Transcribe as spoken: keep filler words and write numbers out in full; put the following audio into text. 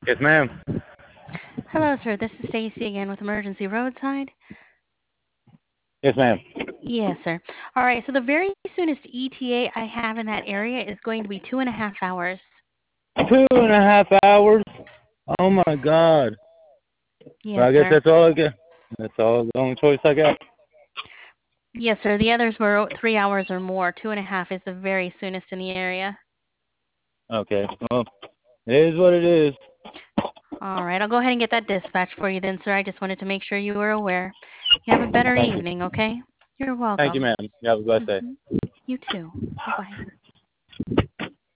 Yes, ma'am. Hello, sir. This is Stacy again with Emergency Roadside. Yes, ma'am. Yes, sir. All right. So the very soonest E T A I have in that area is going to be two and a half hours. Two and a half hours. Oh my God. Well, Yes, I guess sir. that's all I get. That's all the only choice I got. Yes, sir. The others were three hours or more. Two and a half is the very soonest in the area. Okay. Well, it is what it is. All right. I'll go ahead and get that dispatch for you then, sir. I just wanted to make sure you were aware. You have a better Thank you. evening, okay? You're Thank you, welcome. ma'am. You have a blessed day. hmm You too. Bye bye.